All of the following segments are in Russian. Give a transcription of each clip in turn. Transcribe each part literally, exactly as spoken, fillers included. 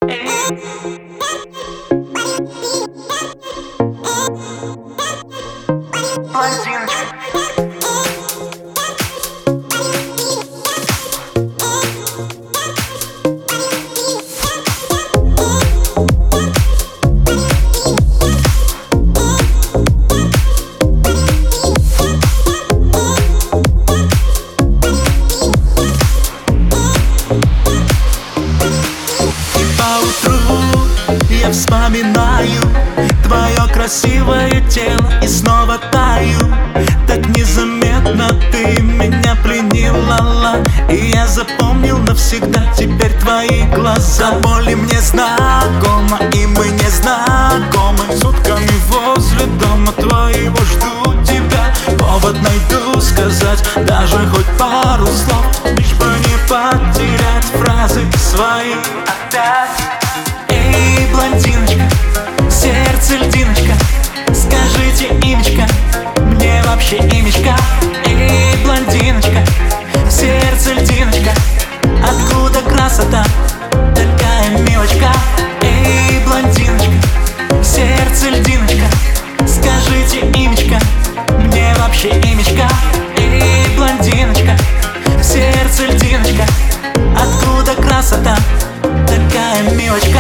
Я вспоминаю твое красивое тело и снова таю. Так незаметно ты меня пленила, ла. И я запомнил навсегда теперь твои глаза. Боль мне знакома, и мы не знакомы. Сутками возле дома твоего жду тебя. Повод найду сказать даже хоть пару слов, лишь бы не потерять фразы свои опять. Эй, блондиночка, сердце льдиночка, скажите имечко, мне вообще имечко. Эй, блондиночка, сердце льдиночка, откуда красота, такая милочка. Эй, блондиночка, сердце льдиночка, скажите имечко, мне вообще имечко. Эй, блондиночка, сердце льдиночка, откуда красота, такая милочка.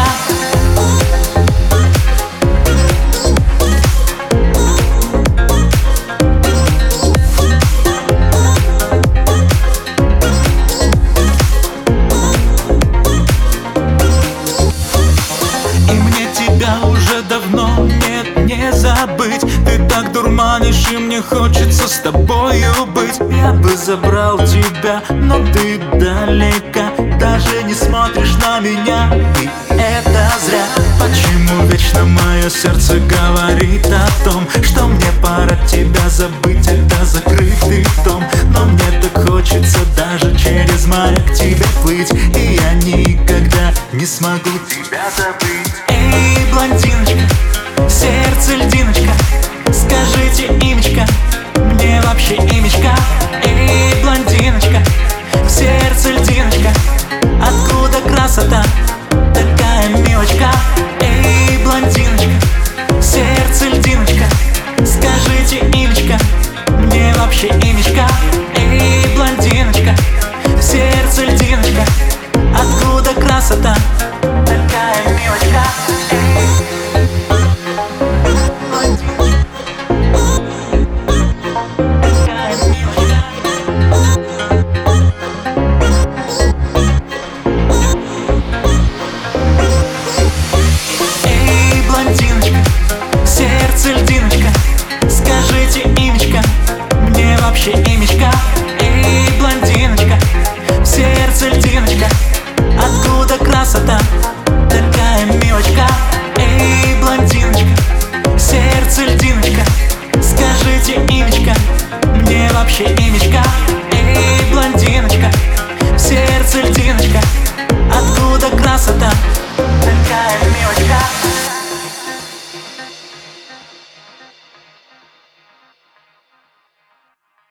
И мне тебя уже давно нет, не забыть. Ты так дурманишь, и мне хочется с тобою быть. Я бы забрал тебя, но ты далека, даже не смотришь на меня, и это зря. Почему вечно мое сердце говорит о том, что мне пора тебя забыть, это закрытый дом. Но мне так хочется даже через моря к тебе плыть, и я никогда не смогу тебя забыть. Эй, блондиночка, сердце льдиночка, скажите имечко, мне вообще имечко. Эй, блондиночка, сердце льдиночка, откуда красота,